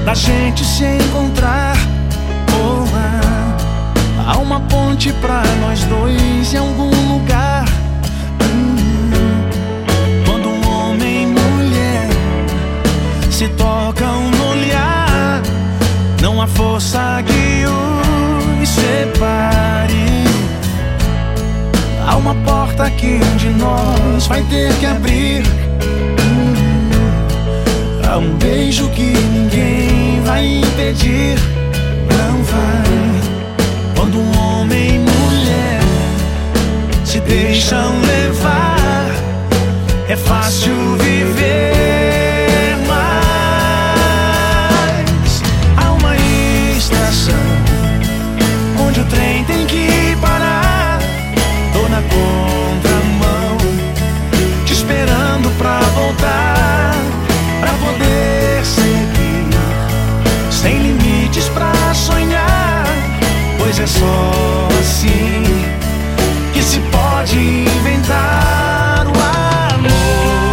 da gente se encontrar. Oh, há uma ponte pra nós dois em algum lugar. Quando um homem e mulher se tocam no olhar, não há força que os separe. Há uma porta que um de nós vai ter que abrir. Há um beijo que ninguém vai impedir. Não vai. Quando um homem e mulher se deixam levar, é fácil viver. Mas há uma estação onde o trem tem que parar. Tô na contramão, te esperando pra voltar, pra poder seguir, sem limites pra sonhar. Pois é só assim que se pode inventar o amor.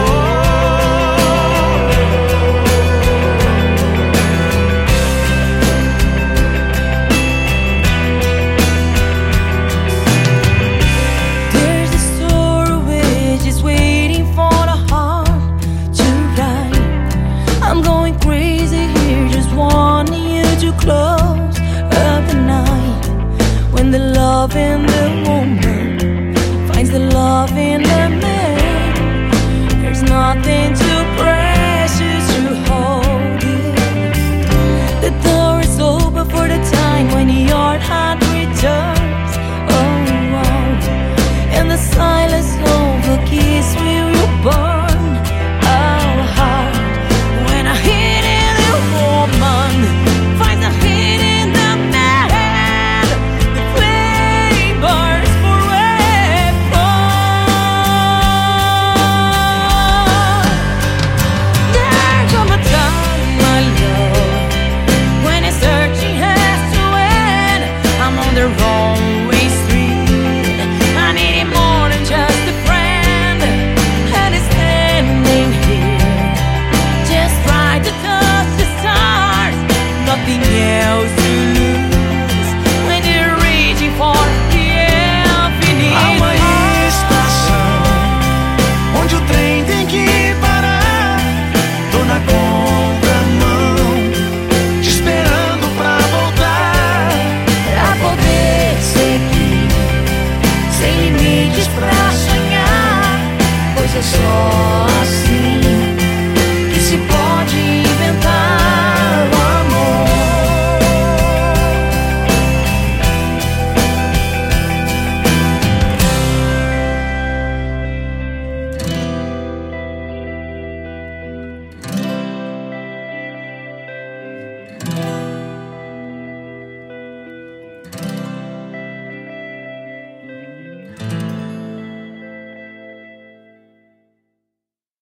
There's a story which is waiting for the heart to write. I'm going crazy here, just wanting you to close up the night. When the love in the woman finds the love in the man, there's nothing